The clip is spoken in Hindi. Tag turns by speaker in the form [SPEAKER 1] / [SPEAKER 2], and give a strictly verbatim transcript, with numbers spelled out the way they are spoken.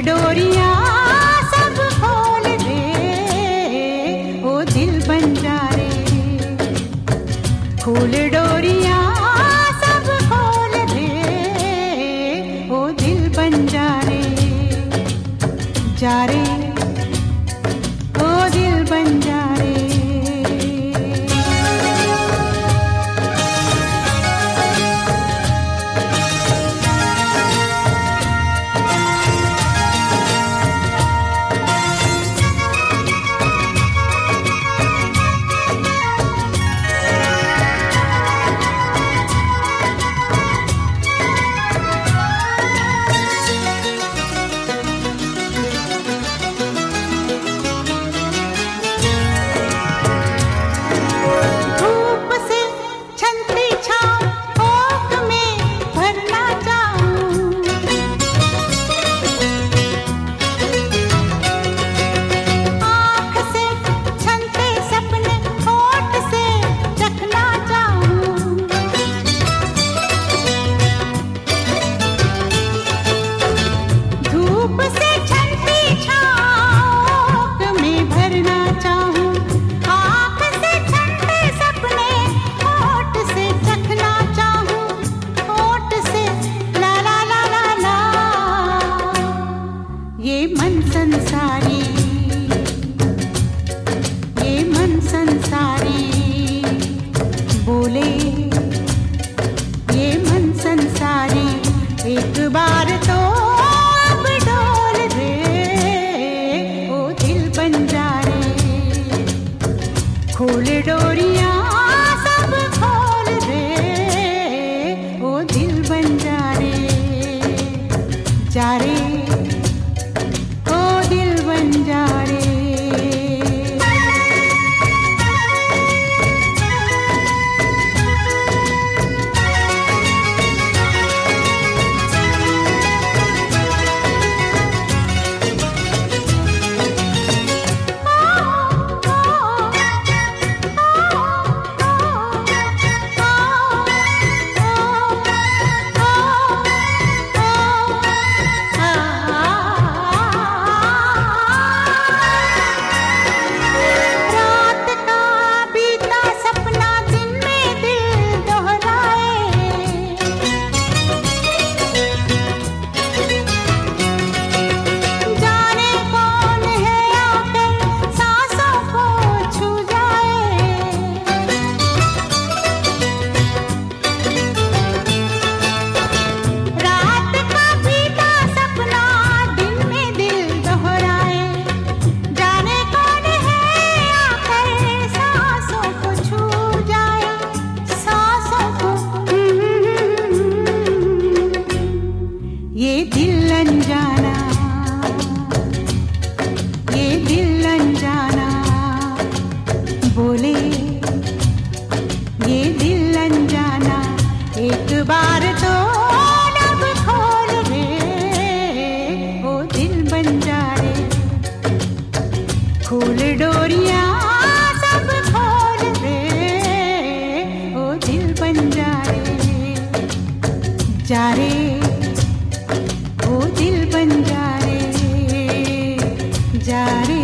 [SPEAKER 1] डोरियां सब खोल दे, ओ दिल बंजारे। खोल डोरियां सब खोल दे, ओ दिल बंजारे। जा रे ओ दिल बंजारे। ये मन संसारी, ये मन संसारी बोले, ये मन संसारी एक बार तो अब डोल दे, ओ दिल बंजारे। खोल डोरियां सब खोल दे, ओ दिल बंजारे। जा रे बंजारे। ये दिल अनजाना, ये दिल अनजाना बोले, ये दिल अनजाना एक बार तो लब खोल दे, ओ दिल बंजारे। खोल डोरियां सब खोल दे, ओ दिल बंजारे। जा रे ओ दिल बंजारे, जा रे।